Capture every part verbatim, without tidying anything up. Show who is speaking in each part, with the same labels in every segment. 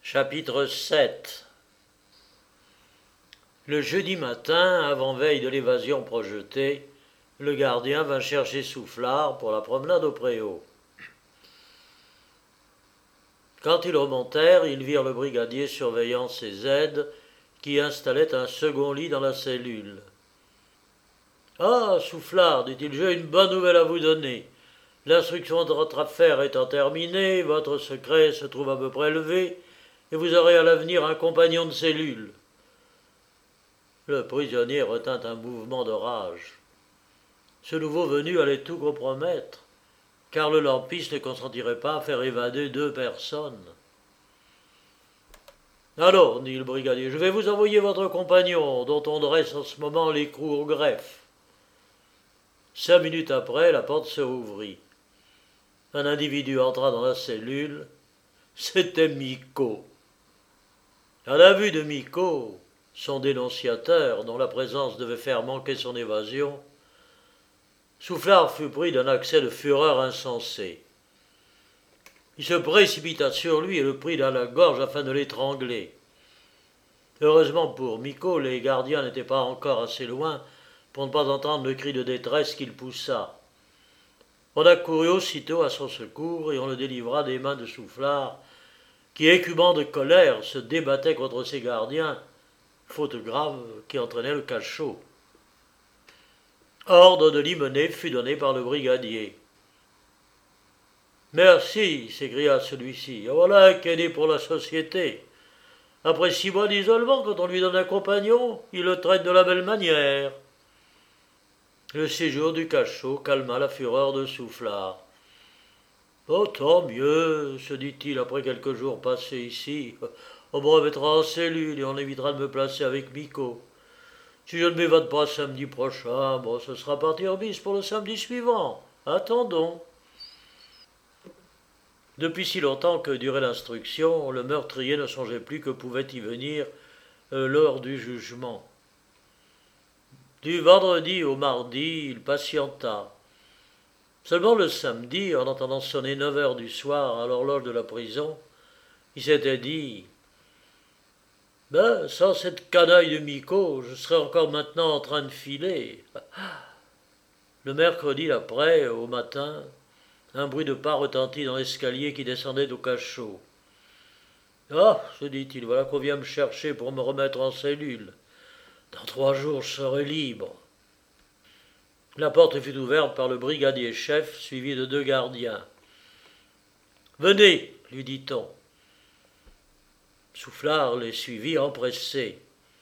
Speaker 1: Chapitre sept. Le jeudi matin, avant-veille de l'évasion projetée, le gardien vint chercher Soufflard pour la promenade au préau. Quand ils remontèrent, ils virent le brigadier surveillant ses aides, qui installaient un second lit dans la cellule. « Ah, Soufflard, dit-il, j'ai une bonne nouvelle à vous donner. L'instruction de votre affaire étant terminée, votre secret se trouve à peu près levé, et vous aurez à l'avenir un compagnon de cellule. » Le prisonnier retint un mouvement de rage. Ce nouveau venu allait tout compromettre, car le lampiste ne consentirait pas à faire évader deux personnes. « Alors, dit le brigadier, je vais vous envoyer votre compagnon, dont on dresse en ce moment l'écrou au greffe. » Cinq minutes après, la porte se rouvrit. Un individu entra dans la cellule. C'était Micot. À la vue de Micot, son dénonciateur, dont la présence devait faire manquer son évasion, Soufflard fut pris d'un accès de fureur insensée. Il se précipita sur lui et le prit dans la gorge afin de l'étrangler. Heureusement pour Micot, les gardiens n'étaient pas encore assez loin pour ne pas entendre le cri de détresse qu'il poussa. On accourut aussitôt à son secours et on le délivra des mains de Soufflard, qui, écumant de colère, se débattait contre ses gardiens, faute grave qui entraînait le cachot. Ordre de l'y mener fut donné par le brigadier. « Merci, s'écria celui-ci, voilà un cadet pour la société. Après six mois d'isolement, quand on lui donne un compagnon, il le traite de la belle manière. » Le séjour du cachot calma la fureur de Soufflard. « Oh, tant mieux, se dit-il après quelques jours passés ici. On me remettra en cellule et on évitera de me placer avec Micot. Si je ne m'évade pas samedi prochain, bon, ce sera parti en bis pour le samedi suivant. Attendons. » Depuis si longtemps que durait l'instruction, le meurtrier ne songeait plus que pouvait y venir euh, l'heure du jugement. Du vendredi au mardi, il patienta. Seulement le samedi, en entendant sonner neuf heures du soir à l'horloge de la prison, il s'était dit « Ben, sans cette canaille de Micot, je serais encore maintenant en train de filer. » Le mercredi d'après, au matin, un bruit de pas retentit dans l'escalier qui descendait au cachot. « Ah, se dit-il, voilà qu'on vient me chercher pour me remettre en cellule. Dans trois jours, je serai libre. » La porte fut ouverte par le brigadier-chef, suivi de deux gardiens. « Venez, lui dit-on. » Soufflard les suivit empressé.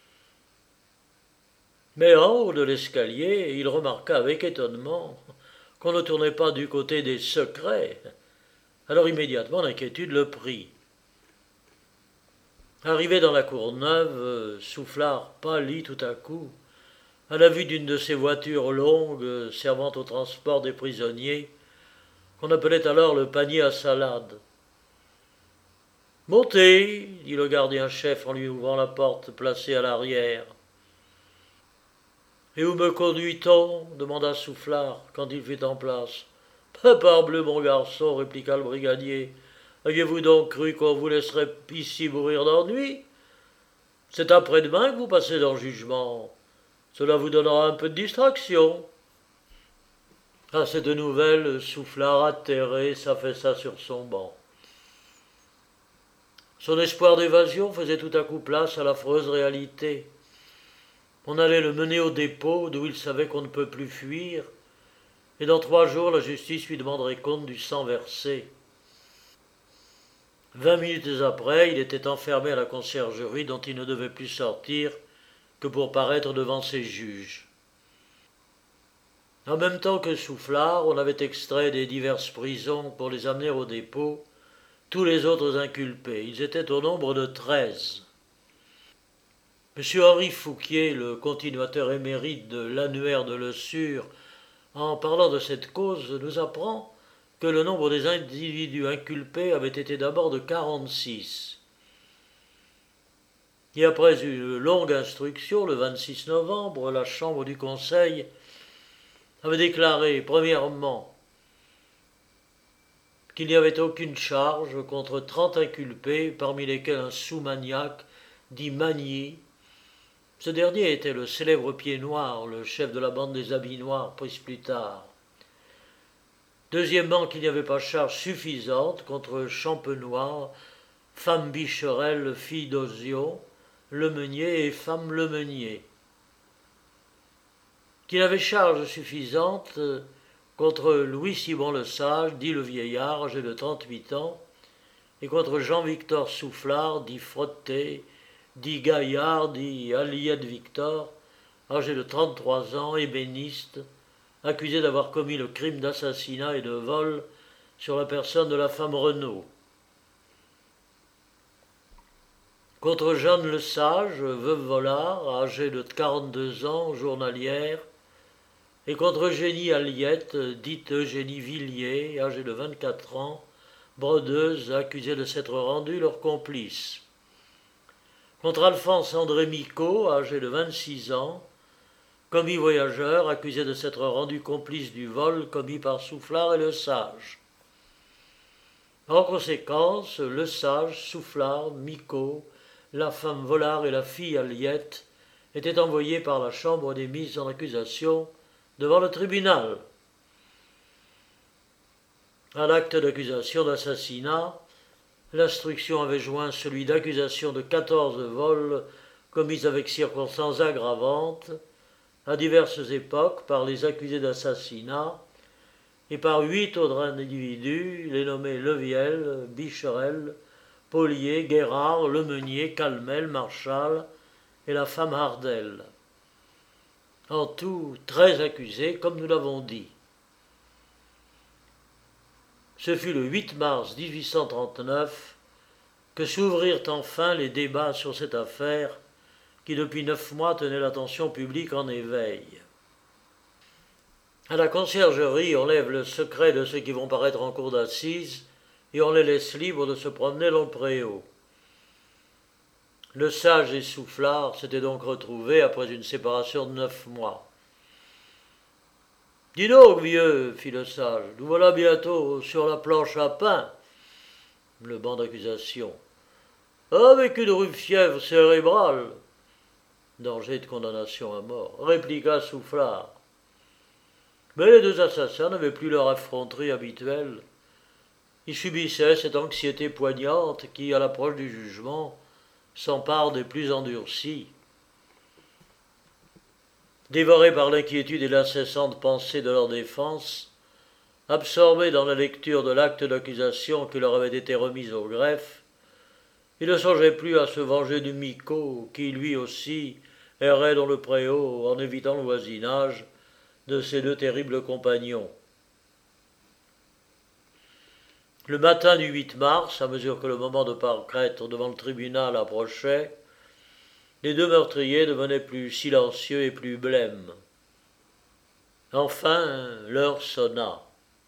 Speaker 1: Mais en haut de l'escalier, il remarqua avec étonnement qu'on ne tournait pas du côté des secrets. Alors immédiatement l'inquiétude le prit. Arrivé dans la cour neuve, Soufflard pâlit tout à coup à la vue d'une de ces voitures longues servant au transport des prisonniers, qu'on appelait alors le panier à salade. « Montez, dit le gardien-chef en lui ouvrant la porte placée à l'arrière. « Et où me conduit-on » demanda Soufflard quand il fut en place. « Parbleu, mon garçon, répliqua le brigadier. Aviez-vous donc cru qu'on vous laisserait ici mourir d'ennui? C'est après-demain que vous passez en jugement. Cela vous donnera un peu de distraction. » À cette nouvelle, Soufflard atterré s'affaissa sur son banc. Son espoir d'évasion faisait tout à coup place à l'affreuse réalité. On allait le mener au dépôt, d'où il savait qu'on ne peut plus fuir, et dans trois jours la justice lui demanderait compte du sang versé. Vingt minutes après, il était enfermé à la conciergerie dont il ne devait plus sortir que pour paraître devant ses juges. En même temps que Soufflard, on avait extrait des diverses prisons pour les amener au dépôt tous les autres inculpés. Ils étaient au nombre de treize. M. Henri Fouquier, le continuateur émérite de l'annuaire de Le Sur, en parlant de cette cause, nous apprend que le nombre des individus inculpés avait été d'abord de quarante-six. Et après une longue instruction, le vingt-six novembre, la Chambre du Conseil avait déclaré, premièrement, qu'il n'y avait aucune charge contre trente inculpés, parmi lesquels un sous-maniaque dit Magny. Ce dernier était le célèbre Pied Noir, le chef de la bande des habits noirs, prise plus tard. Deuxièmement, qu'il n'y avait pas charge suffisante contre Champenoir, femme Bicherel, fille d'Ozion, Lemeunier et femme Lemeunier. Qu'il avait charge suffisante contre Louis-Simon le Sage, dit le vieillard, âgé de trente-huit ans, et contre Jean-Victor Soufflard, dit Frotté, dit Gaillard, dit Aliette Victor, âgé de trente-trois ans, ébéniste, accusé d'avoir commis le crime d'assassinat et de vol sur la personne de la femme Renaud. Contre Jeanne le Sage, veuve Volard, âgée de quarante-deux ans, journalière, et contre Eugénie Aliette, dite Eugénie Villiers, âgée de vingt-quatre ans, brodeuse, accusée de s'être rendue leur complice. Contre Alphonse André Micot, âgé de vingt-six ans, commis voyageur, accusé de s'être rendu complice du vol commis par Soufflard et le Sage. En conséquence, le Sage, Soufflard, Micot, la femme Volard et la fille Aliette étaient envoyés par la chambre des mises en accusation devant le tribunal. À l'acte d'accusation d'assassinat, l'instruction avait joint celui d'accusation de quatorze vols commis avec circonstances aggravantes à diverses époques par les accusés d'assassinat et par huit autres individus, les nommés Leviel, Bicherel, Paulier, Guérard, Lemeunier, Calmel, Marchal et la femme Hardel. En tout, treize accusés, comme nous l'avons dit. Ce fut le huit mars mille huit cent trente-neuf que s'ouvrirent enfin les débats sur cette affaire qui depuis neuf mois tenait l'attention publique en éveil. À la conciergerie, on lève le secret de ceux qui vont paraître en cour d'assises et on les laisse libres de se promener dans le préau. Le Sage et Soufflard s'étaient donc retrouvés après une séparation de neuf mois. « Dis donc, vieux, fit le Sage, nous voilà bientôt sur la planche à pain. » Le banc d'accusation. « Avec une rue fièvre cérébrale. » Danger de condamnation à mort, répliqua Soufflard. Mais les deux assassins n'avaient plus leur effronterie habituelle. Ils subissaient cette anxiété poignante qui, à l'approche du jugement, s'empare des plus endurcis. Dévorés par l'inquiétude et l'incessante pensée de leur défense, absorbés dans la lecture de l'acte d'accusation qui leur avait été remis au greffe, ils ne songeaient plus à se venger du Micot, qui lui aussi errait dans le préau en évitant le voisinage de ses deux terribles compagnons. Le matin du huit mars, à mesure que le moment de paraître devant le tribunal approchait, les deux meurtriers devenaient plus silencieux et plus blêmes. Enfin, l'heure sonna.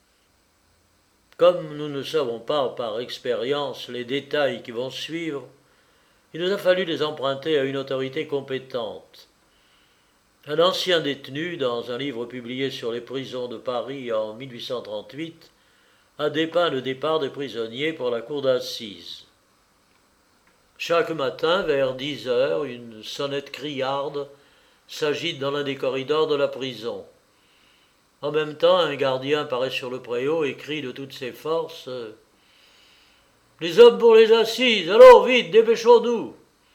Speaker 1: Comme nous ne savons pas par expérience les détails qui vont suivre, il nous a fallu les emprunter à une autorité compétente. Un ancien détenu, dans un livre publié sur les prisons de Paris en mille huit cent trente-huit, a dépeint le départ des prisonniers pour la cour d'assises. Chaque matin, vers dix heures, une sonnette criarde s'agite dans l'un des corridors de la prison. En même temps, un gardien paraît sur le préau et crie de toutes ses forces « Les hommes pour les assises, allons vite, dépêchons-nous !»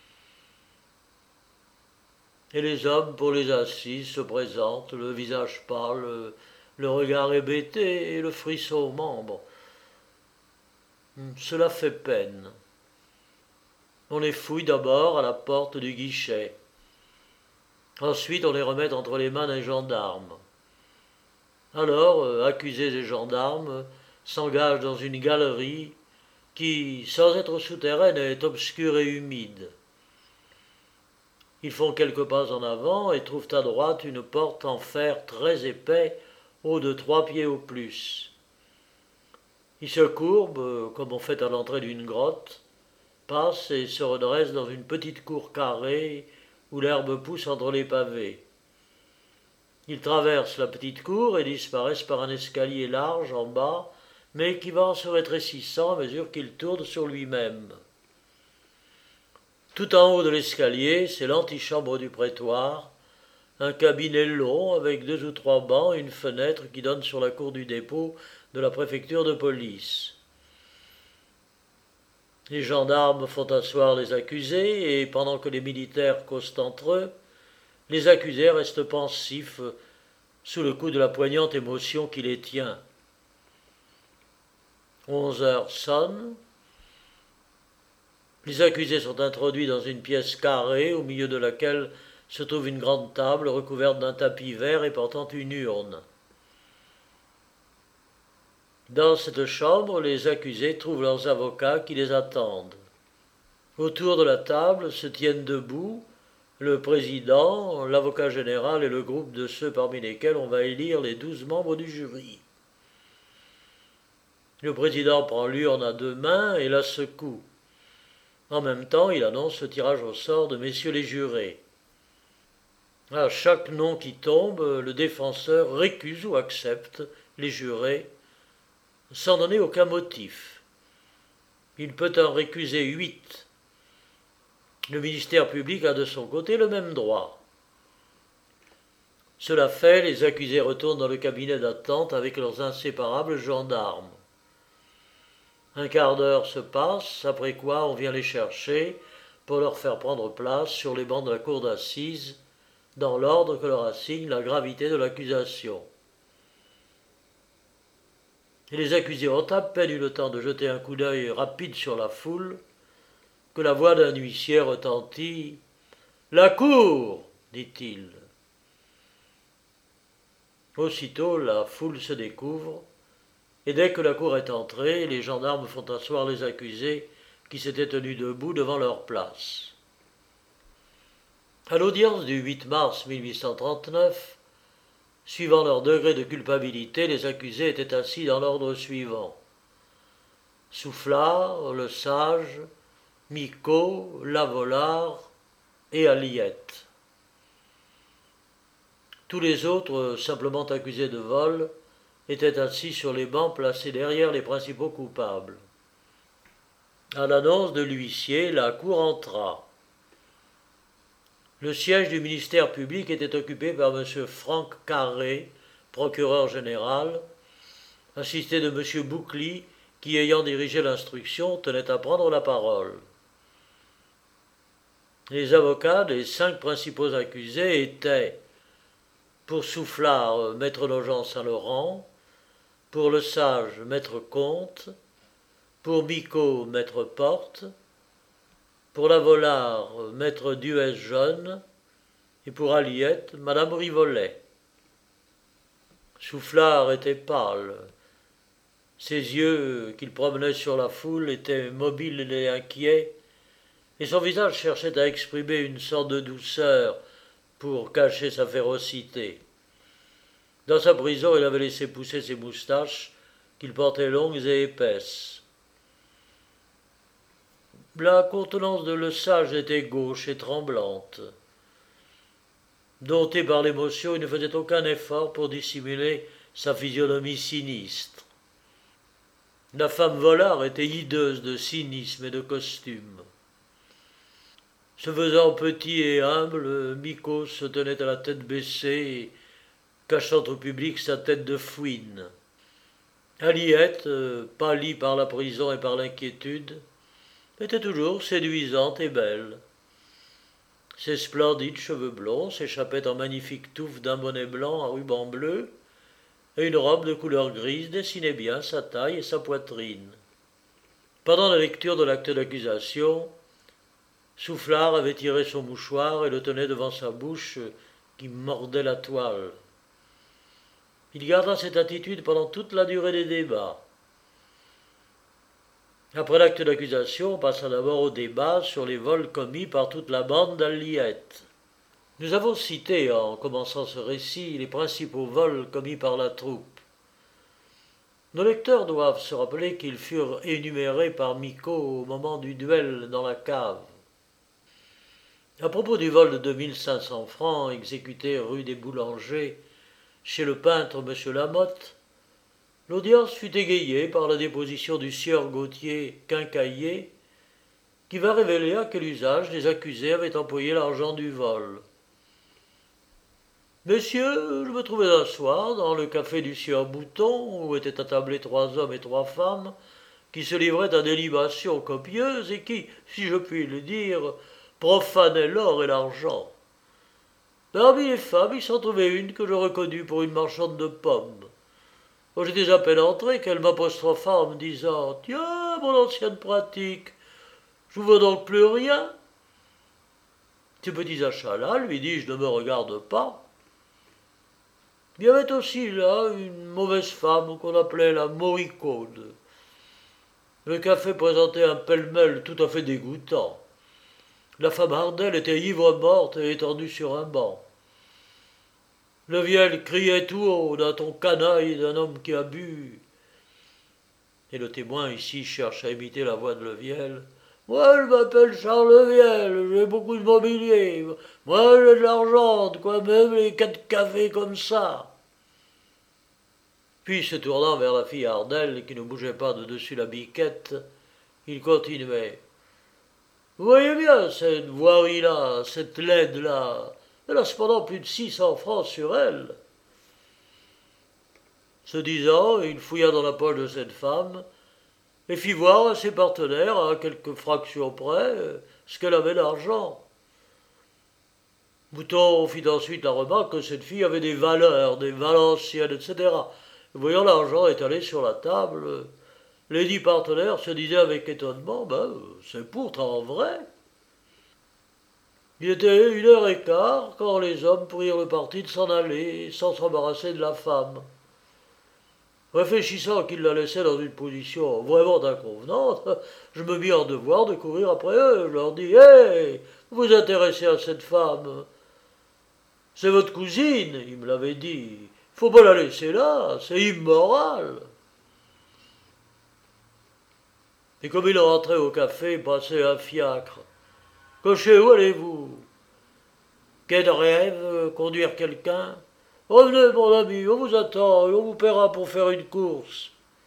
Speaker 1: Et les hommes pour les assises se présentent, le visage pâle, le regard hébété et le frisson aux membres. Cela fait peine. On les fouille d'abord à la porte du guichet. Ensuite, on les remet entre les mains d'un gendarme. Alors, euh, accusés et gendarmes s'engagent dans une galerie qui, sans être souterraine, est obscure et humide. Ils font quelques pas en avant et trouvent à droite une porte en fer très épais, haut de trois pieds au plus. Ils se courbent, comme on fait à l'entrée d'une grotte, passent et se redressent dans une petite cour carrée où l'herbe pousse entre les pavés. Ils traversent la petite cour et disparaissent par un escalier large en bas mais qui va en se rétrécissant à mesure qu'il tourne sur lui-même. Tout en haut de l'escalier, c'est l'antichambre du prétoire, un cabinet long avec deux ou trois bancs et une fenêtre qui donne sur la cour du dépôt de la préfecture de police. Les gendarmes font asseoir les accusés et pendant que les militaires causent entre eux, les accusés restent pensifs sous le coup de la poignante émotion qui les tient. Onze heures sonnent. Les accusés sont introduits dans une pièce carrée au milieu de laquelle se trouve une grande table recouverte d'un tapis vert et portant une urne. Dans cette chambre, les accusés trouvent leurs avocats qui les attendent. Autour de la table se tiennent debout le président, l'avocat général et le groupe de ceux parmi lesquels on va élire les douze membres du jury. Le président prend l'urne à deux mains et la secoue. En même temps, il annonce le tirage au sort de messieurs les jurés. À chaque nom qui tombe, le défenseur récuse ou accepte les jurés sans donner aucun motif. Il peut en récuser huit. Le ministère public a de son côté le même droit. Cela fait, les accusés retournent dans le cabinet d'attente avec leurs inséparables gendarmes. Un quart d'heure se passe, après quoi on vient les chercher pour leur faire prendre place sur les bancs de la cour d'assises, dans l'ordre que leur assigne la gravité de l'accusation. Et les accusés ont à peine eu le temps de jeter un coup d'œil rapide sur la foule, que la voix d'un huissier retentit. « La cour !» dit-il. Aussitôt, la foule se découvre, et dès que la cour est entrée, les gendarmes font asseoir les accusés qui s'étaient tenus debout devant leur place. À l'audience du huit mars mille huit cent trente-neuf, suivant leur degré de culpabilité, les accusés étaient assis dans l'ordre suivant. Soufflard, Le Sage, Micot, Lavolard et Aliette. Tous les autres, simplement accusés de vol, étaient assis sur les bancs placés derrière les principaux coupables. À l'annonce de l'huissier, la cour entra. Le siège du ministère public était occupé par M. Franck Carré, procureur général, assisté de M. Boucly, qui, ayant dirigé l'instruction, tenait à prendre la parole. Les avocats des cinq principaux accusés étaient, pour Soufflard, maître Nogent Saint-Laurent, pour Le Sage, maître Comte, pour Micot, maître Porte, pour Lavolard, maître Duès-Jeune, et pour Aliette, madame Rivollet. Soufflard était pâle. Ses yeux, qu'il promenait sur la foule, étaient mobiles et inquiets, et son visage cherchait à exprimer une sorte de douceur pour cacher sa férocité. Dans sa prison, il avait laissé pousser ses moustaches, qu'il portait longues et épaisses. La contenance de Le Sage était gauche et tremblante. Dompté par l'émotion, il ne faisait aucun effort pour dissimuler sa physionomie sinistre. La femme Volard était hideuse de cynisme et de costume. Se faisant petit et humble, Micot se tenait à la tête baissée, cachant au public sa tête de fouine. Aliette, pâlie par la prison et par l'inquiétude, était toujours séduisante et belle. Ses splendides cheveux blonds s'échappaient en magnifiques touffes d'un bonnet blanc à ruban bleu, et une robe de couleur grise dessinait bien sa taille et sa poitrine. Pendant la lecture de l'acte d'accusation, Soufflard avait tiré son mouchoir et le tenait devant sa bouche qui mordait la toile. Il garda cette attitude pendant toute la durée des débats. Après l'acte d'accusation, on passa d'abord au débat sur les vols commis par toute la bande d'Aliette. Nous avons cité, en commençant ce récit, les principaux vols commis par la troupe. Nos lecteurs doivent se rappeler qu'ils furent énumérés par Micot au moment du duel dans la cave. À propos du vol de deux mille cinq cents francs exécuté rue des Boulangers chez le peintre M. Lamotte, L'audience fut égayée par la déposition du sieur Gauthier Quincaillier, qui va révéler à quel usage les accusés avaient employé l'argent du vol. Messieurs, je me trouvais un soir dans le café du sieur Bouton, où étaient attablés trois hommes et trois femmes, qui se livraient à des libations copieuses et qui, si je puis le dire, profanaient l'or et l'argent. Parmi les femmes, il s'en trouvait une que je reconnus pour une marchande de pommes. Quand j'étais à peine entré, qu'elle m'apostropha en me disant « Tiens, mon ancienne pratique, je ne vois donc plus rien. » Ces petits achats-là, lui dis-je, ne me regardent pas. Il y avait aussi là une mauvaise femme qu'on appelait la moricaude. Le café présentait un pêle-mêle tout à fait dégoûtant. La femme Ardelle était ivre-morte et étendue sur un banc. Le vielle criait tout haut d'un ton canaille d'un homme qui a bu. Et le témoin ici cherche à imiter la voix de Leviel. « Moi, je m'appelle Charles Leviel, j'ai beaucoup de mobilier. Moi, j'ai de l'argent, de quoi même les quatre cafés comme ça. » Puis, se tournant vers la fille Ardelle, qui ne bougeait pas de dessus la biquette, il continuait. « Vous voyez bien cette voirie-là, cette laide-là. Elle a cependant plus de six cents francs sur elle. » Ce disant, il fouilla dans la poche de cette femme et fit voir à ses partenaires, à quelques fractions près, ce qu'elle avait d'argent. Bouton fit ensuite la remarque que cette fille avait des valeurs, des valenciennes, et cetera. Et voyant l'argent étalé sur la table, les dix partenaires se disaient avec étonnement, ben, c'est pourtant vrai. Il était une heure et quart quand les hommes prirent le parti de s'en aller sans s'embarrasser de la femme. Réfléchissant qu'ils la laissaient dans une position vraiment inconvenante, je me mis en devoir de courir après eux. Je leur dis « Hé, vous vous intéressez à cette femme. C'est votre cousine, il me l'avait dit. Faut pas la laisser là, c'est immoral. » Et comme il rentrait au café, passait un fiacre. « Cocher, où allez-vous ? Quai de rêve, conduire quelqu'un ? Revenez, mon ami, on vous attend et on vous paiera pour faire une course. »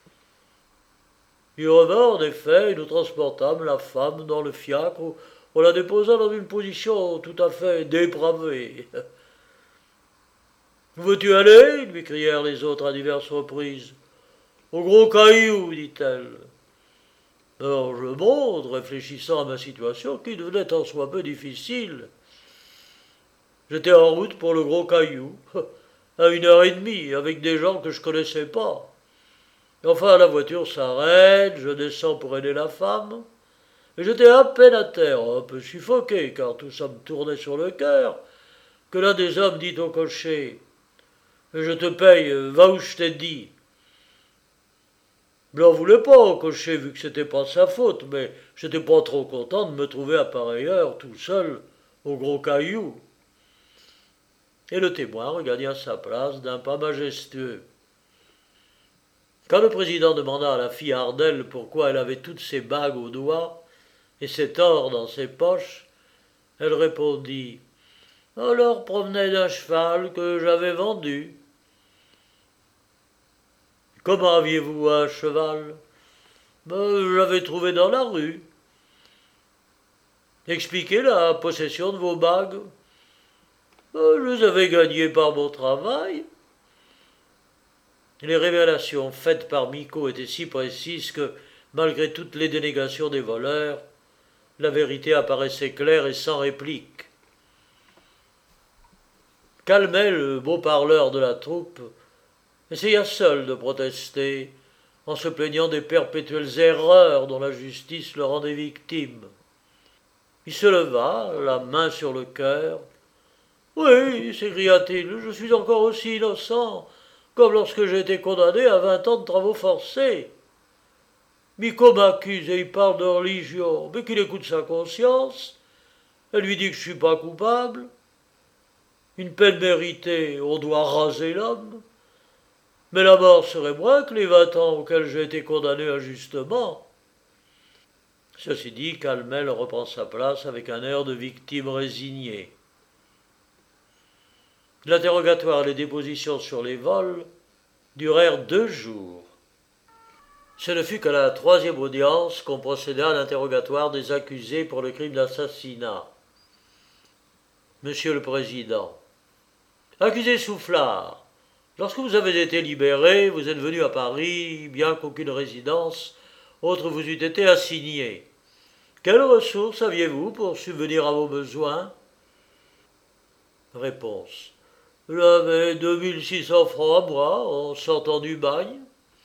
Speaker 1: Il revint, en effet, et nous transportâmes la femme dans le fiacre où on la déposa dans une position tout à fait dépravée. « Où veux-tu aller ?» lui crièrent les autres à diverses reprises. « Au Gros Caillou, dit-elle. » Alors je monte, réfléchissant à ma situation, qui devenait en soi peu difficile. J'étais en route pour le Gros Caillou, à une heure et demie, avec des gens que je connaissais pas. Enfin, la voiture s'arrête, je descends pour aider la femme, et j'étais à peine à terre, un peu suffoqué, car tout ça me tournait sur le cœur, que l'un des hommes dit au cocher « Je te paye, va où je t'ai dit. » Je n'en voulais pas au cocher, vu que c'était pas sa faute, mais j'étais pas trop content de me trouver à pareille heure, tout seul, au Gros Caillou. Et le témoin regagna sa place d'un pas majestueux. Quand le président demanda à la fille Ardelle pourquoi elle avait toutes ses bagues au doigt et cet or dans ses poches, elle répondit « On leur provenait d'un cheval que j'avais vendu. » « Comment aviez-vous un cheval ? » ?»« Ben, je l'avais trouvé dans la rue. » »« Expliquez la possession de vos bagues. » »« Ben, je les avais gagnées par mon travail. » Les révélations faites par Micot étaient si précises que, malgré toutes les dénégations des voleurs, la vérité apparaissait claire et sans réplique. Calmet, le beau parleur de la troupe, essaya seul de protester, en se plaignant des perpétuelles erreurs dont la justice le rendait victime. Il se leva, la main sur le cœur. « Oui, s'écria-t-il, je suis encore aussi innocent, comme lorsque j'ai été condamné à vingt ans de travaux forcés. Micot m'accuse et il parle de religion, mais qu'il écoute sa conscience. Elle lui dit que je ne suis pas coupable. Une peine méritée, on doit raser l'homme. Mais la mort serait moins que les vingt ans auxquels j'ai été condamné injustement. » Ceci dit, Calmel reprend sa place avec un air de victime résignée. L'interrogatoire et les dépositions sur les vols durèrent deux jours. Ce ne fut qu'à la troisième audience qu'on procéda à l'interrogatoire des accusés pour le crime d'assassinat. Monsieur le Président, accusé Soufflard, lorsque vous avez été libéré, vous êtes venu à Paris, bien qu'aucune résidence autre vous eût été assignée. Quelles ressources aviez-vous pour subvenir à vos besoins? Réponse. J'avais deux mille six cents francs à moi en sortant du bagne.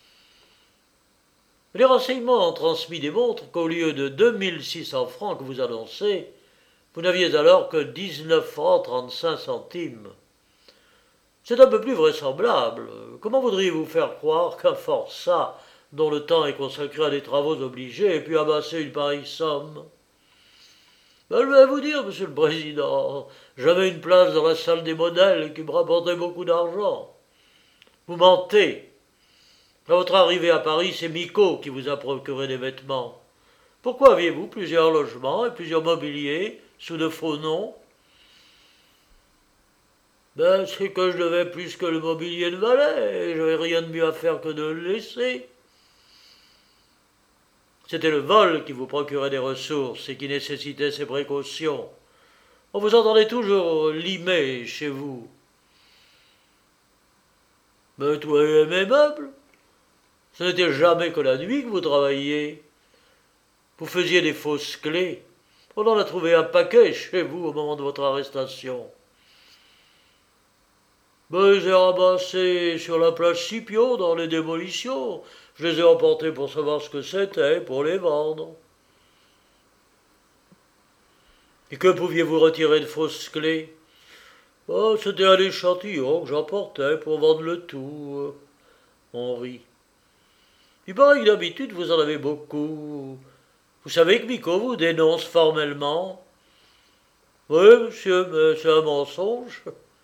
Speaker 1: Les renseignements transmis démontrent qu'au lieu de deux mille six cents francs que vous annoncez, vous n'aviez alors que dix-neuf francs trente-cinq centimes. C'est un peu plus vraisemblable. Comment voudriez-vous faire croire qu'un forçat, dont le temps est consacré à des travaux obligés, ait pu amasser une pareille somme? Ben, je vais vous dire, Monsieur le Président, j'avais une place dans la salle des modèles qui me rapportait beaucoup d'argent. Vous mentez. À votre arrivée à Paris, c'est Micot qui vous a procuré des vêtements. Pourquoi aviez-vous plusieurs logements et plusieurs mobiliers sous de faux noms? Ben, c'est que je devais plus que le mobilier ne valait, et je n'avais rien de mieux à faire que de le laisser. C'était le vol qui vous procurait des ressources et qui nécessitait ces précautions. On vous entendait toujours limer chez vous. Mais toi et mes meubles, ce n'était jamais que la nuit que vous travailliez. Vous faisiez des fausses clés. On en a trouvé un paquet chez vous au moment de votre arrestation. Ben, je les ai ramassés sur la place Scipio dans les démolitions. Je les ai emportés pour savoir ce que c'était, pour les vendre. Et que pouviez-vous retirer de fausses clés? Oh, c'était un échantillon que j'emportais pour vendre le tout. On rit. Il paraît que d'habitude vous en avez beaucoup. Vous savez que Micot vous dénonce formellement. Oui, monsieur, mais c'est un mensonge.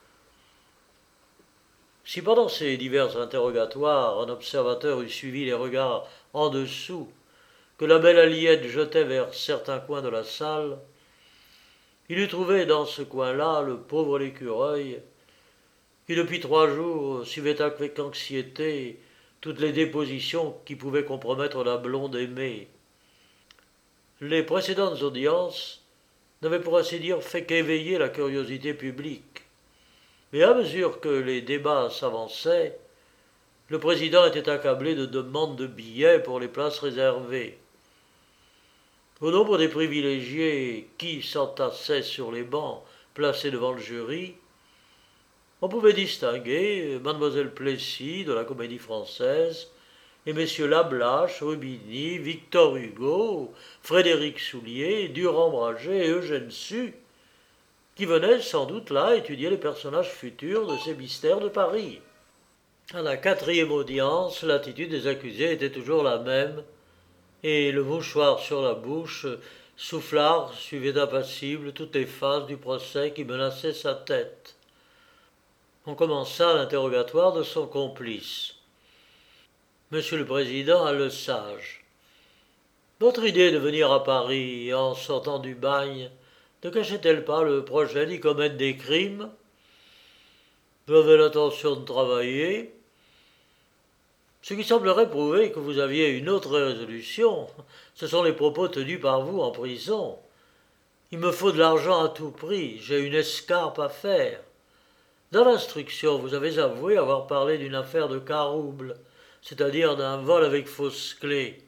Speaker 1: Si pendant ces divers interrogatoires, un observateur eût suivi les regards en dessous que la belle Aliette jetait vers certains coins de la salle, il eût trouvé dans ce coin-là le pauvre l'écureuil, qui depuis trois jours suivait avec anxiété toutes les dépositions qui pouvaient compromettre la blonde aimée. Les précédentes audiences n'avaient pour ainsi dire fait qu'éveiller la curiosité publique. Mais à mesure que les débats s'avançaient, le président était accablé de demandes de billets pour les places réservées. Au nombre des privilégiés qui s'entassaient sur les bancs placés devant le jury, on pouvait distinguer mademoiselle Plessis de la Comédie-Française et messieurs Lablache, Rubini, Victor Hugo, Frédéric Soulier, Durand-Brager et Eugène Sue, qui venaient sans doute là étudier les personnages futurs de ces mystères de Paris. À la quatrième audience, l'attitude des accusés était toujours la même, et le mouchoir sur la bouche, Soufflard suivait impassible toutes les phases du procès qui menaçaient sa tête. On commença l'interrogatoire de son complice. Monsieur le Président, Le Sage, votre idée de venir à Paris en sortant du bagne ne cachait-elle pas le projet d'y commettre des crimes? J'avais l'intention de travailler, ce qui semblerait prouver que vous aviez une autre résolution. Ce sont les propos tenus par vous en prison. Il me faut de l'argent à tout prix, j'ai une escarpe à faire. Dans l'instruction, vous avez avoué avoir parlé d'une affaire de carouble, c'est-à-dire d'un vol avec fausse clé.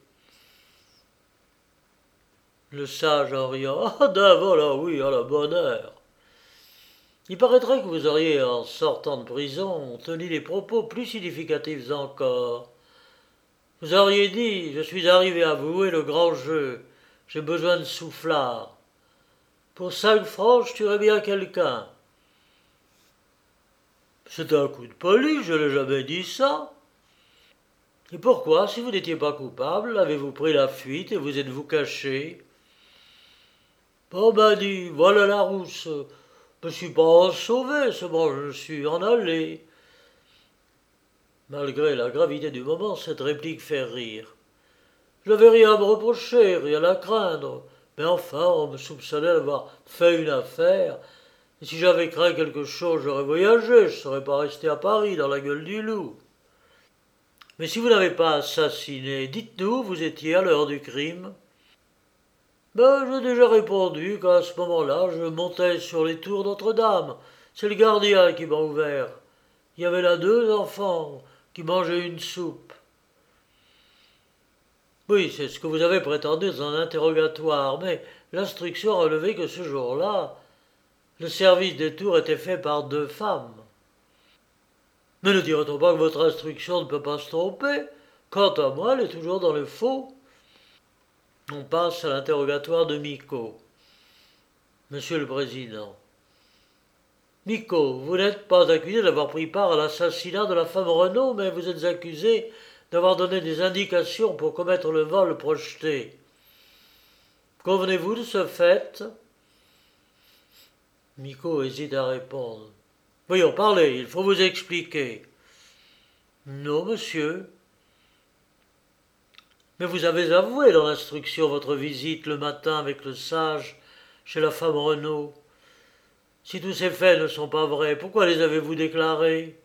Speaker 1: Le Sage en riant. Ah, d'un vol, ah oui, à la bonne heure. Il paraîtrait que vous auriez, en sortant de prison, tenu des propos plus significatifs encore. Vous auriez dit « Je suis arrivé à avouer le grand jeu. J'ai besoin de Soufflard. Pour cinq francs, je tuerais bien quelqu'un. » C'est un coup de police, je n'ai jamais dit ça. Et pourquoi, si vous n'étiez pas coupable, avez-vous pris la fuite et vous êtes-vous caché? Bon ben dit, voilà la rousse. Je ne suis pas sauvé, seulement je suis en allé. Malgré la gravité du moment, cette réplique fait rire. Je n'avais rien à me reprocher, rien à craindre. Mais enfin, on me soupçonnait d'avoir fait une affaire. Et si j'avais craint quelque chose, j'aurais voyagé, je ne serais pas resté à Paris, dans la gueule du loup. Mais si vous n'avez pas assassiné, dites-nous, vous étiez à l'heure du crime. Ben, j'ai déjà répondu qu'à ce moment-là, je montais sur les tours Notre-Dame. C'est le gardien qui m'a ouvert. Il y avait là deux enfants qui mangeaient une soupe. Oui, c'est ce que vous avez prétendu dans un interrogatoire, mais l'instruction a relevé que ce jour-là, le service des tours était fait par deux femmes. Mais ne dirait-on pas que votre instruction ne peut pas se tromper? Quant à moi, elle est toujours dans le faux. On passe à l'interrogatoire de Micot. Monsieur le Président. Micot, vous n'êtes pas accusé d'avoir pris part à l'assassinat de la femme Renaud, mais vous êtes accusé d'avoir donné des indications pour commettre le vol projeté. Convenez-vous de ce fait? Micot hésite à répondre. Voyons, parlez, il faut vous expliquer. Non, monsieur. Mais vous avez avoué dans l'instruction votre visite le matin avec le sage chez la femme Renaud. Si tous ces faits ne sont pas vrais, pourquoi les avez-vous déclarés?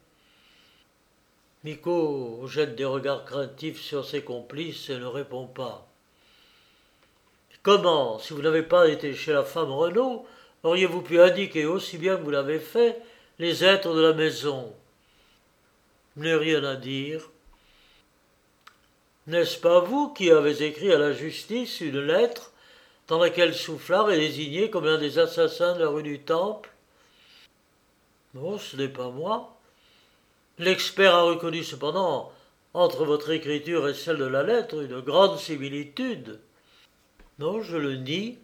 Speaker 1: Micot jette des regards craintifs sur ses complices et ne répond pas. Comment, si vous n'avez pas été chez la femme Renaud, auriez-vous pu indiquer aussi bien que vous l'avez fait les êtres de la maison? Je n'ai rien à dire. N'est-ce pas vous qui avez écrit à la justice une lettre dans laquelle Soufflard est désigné comme l'un des assassins de la rue du Temple? Non, ce n'est pas moi. L'expert a reconnu cependant, entre votre écriture et celle de la lettre, une grande similitude. Non, je le nie.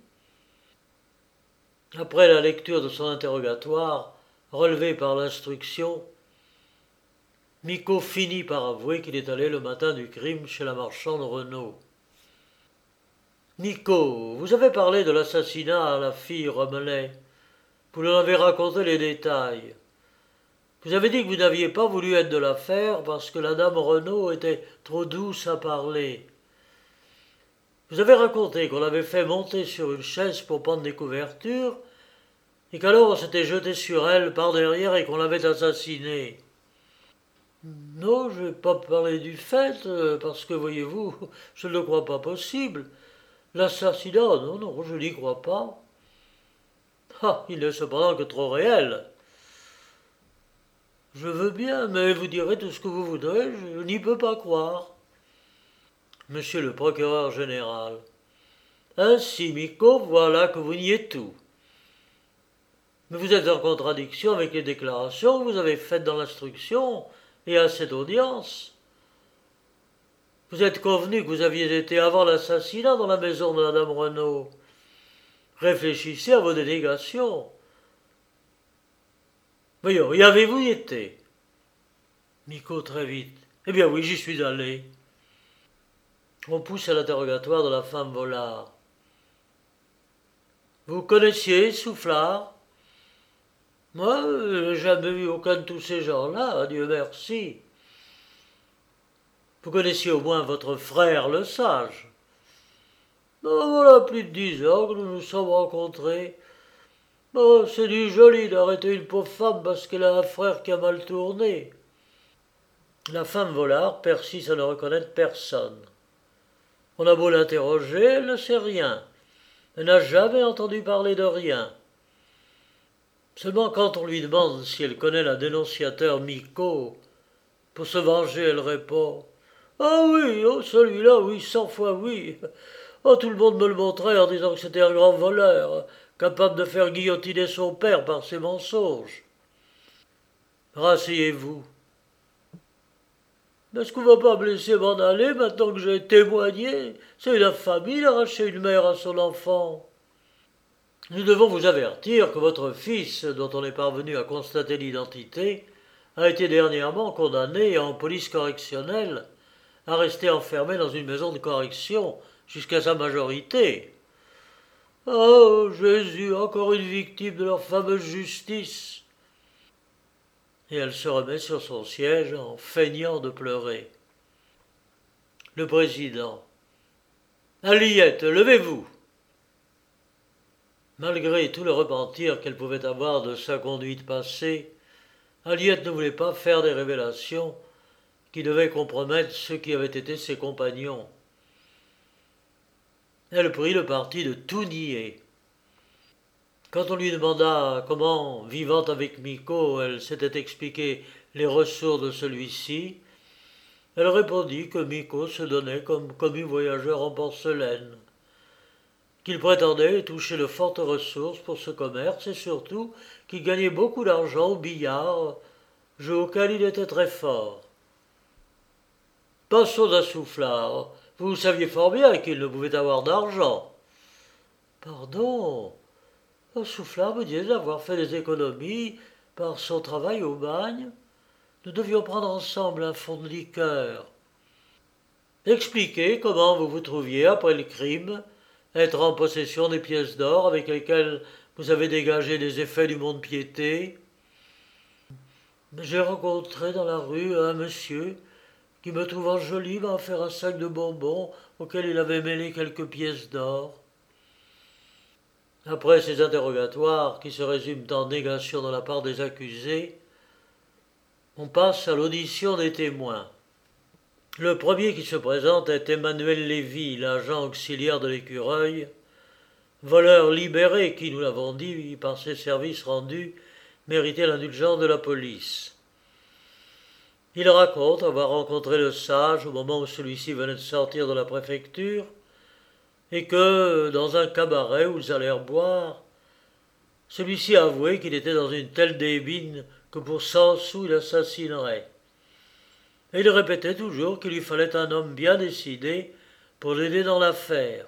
Speaker 1: Après la lecture de son interrogatoire, relevé par l'instruction, Micot finit par avouer qu'il est allé le matin du crime chez la marchande Renaud. Micot, vous avez parlé de l'assassinat à la fille Remelet. Vous leur avez raconté les détails. Vous avez dit que vous n'aviez pas voulu être de l'affaire parce que la dame Renaud était trop douce à parler. Vous avez raconté qu'on l'avait fait monter sur une chaise pour prendre des couvertures et qu'alors on s'était jeté sur elle par derrière et qu'on l'avait assassinée. Non, je n'ai pas parlé du fait, parce que, voyez-vous, je ne le crois pas possible. L'assassinat, non, non, je n'y crois pas. Ah, il n'est cependant que trop réel. Je veux bien, mais vous direz tout ce que vous voudrez, je n'y peux pas croire. Monsieur le procureur général. Ainsi, Micot, voilà que vous niez tout. Mais vous êtes en contradiction avec les déclarations que vous avez faites dans l'instruction et à cette audience. Vous êtes convenu que vous aviez été avant l'assassinat dans la maison de madame Renaud. Réfléchissez à vos dénégations. Voyons, y avez-vous été? Micot très vite. Eh bien oui, j'y suis allé. On pousse à l'interrogatoire de la femme Volard. Vous connaissiez Soufflard? Moi, je n'ai jamais vu aucun de tous ces gens-là, Dieu merci. Vous connaissiez au moins votre frère le sage. Oh, voilà plus de dix ans que nous nous sommes rencontrés. Oh, c'est du joli d'arrêter une pauvre femme parce qu'elle a un frère qui a mal tourné. La femme Volard persiste à ne reconnaître personne. On a beau l'interroger, elle ne sait rien. Elle n'a jamais entendu parler de rien. Seulement quand on lui demande si elle connaît la dénonciateur Micot, pour se venger, elle répond « Ah oui, oh, celui-là, oui, cent fois oui. Oh, tout le monde me le montrait en disant que c'était un grand voleur, capable de faire guillotiner son père par ses mensonges. Rasseyez-vous. Est-ce qu'on ne va pas me laisser m'en aller maintenant que j'ai témoigné? C'est une infamie d'arracher une mère à son enfant. Nous devons vous avertir que votre fils, dont on est parvenu à constater l'identité, a été dernièrement condamné en police correctionnelle à rester enfermé dans une maison de correction jusqu'à sa majorité. Oh, Jésus, encore une victime de leur fameuse justice. Et elle se remet sur son siège en feignant de pleurer. Le président. Aliette, levez-vous. Malgré tout le repentir qu'elle pouvait avoir de sa conduite passée, Aliette ne voulait pas faire des révélations qui devait compromettre ceux qui avaient été ses compagnons. Elle prit le parti de tout nier. Quand on lui demanda comment, vivant avec Miko, elle s'était expliqué les ressources de celui-ci, elle répondit que Miko se donnait comme commis voyageur en porcelaine, qu'il prétendait toucher de fortes ressources pour ce commerce et surtout qu'il gagnait beaucoup d'argent au billard, jeu auquel il était très fort. Passons à Soufflard. Vous saviez fort bien qu'il ne pouvait avoir d'argent. Pardon, Soufflard me disait d'avoir fait des économies par son travail au bagne. Nous devions prendre ensemble un fond de liqueur. Expliquez comment vous vous trouviez, après le crime, être en possession des pièces d'or avec lesquelles vous avez dégagé les effets du mont-de-piété. J'ai rencontré dans la rue un monsieur qui, me trouvant jolie, m'a offert un sac de bonbons auquel il avait mêlé quelques pièces d'or. Après ces interrogatoires, qui se résument en négation de la part des accusés, on passe à l'audition des témoins. Le premier qui se présente est Emmanuel Lévy, l'agent auxiliaire de l'Écureuil, voleur libéré qui, nous l'avons dit, par ses services rendus, méritait l'indulgence de la police. Il raconte avoir rencontré le sage au moment où celui-ci venait de sortir de la préfecture et que, dans un cabaret où ils allèrent boire, celui-ci a avoué qu'il était dans une telle débine que pour cent sous il assassinerait. Et il répétait toujours qu'il lui fallait un homme bien décidé pour l'aider dans l'affaire.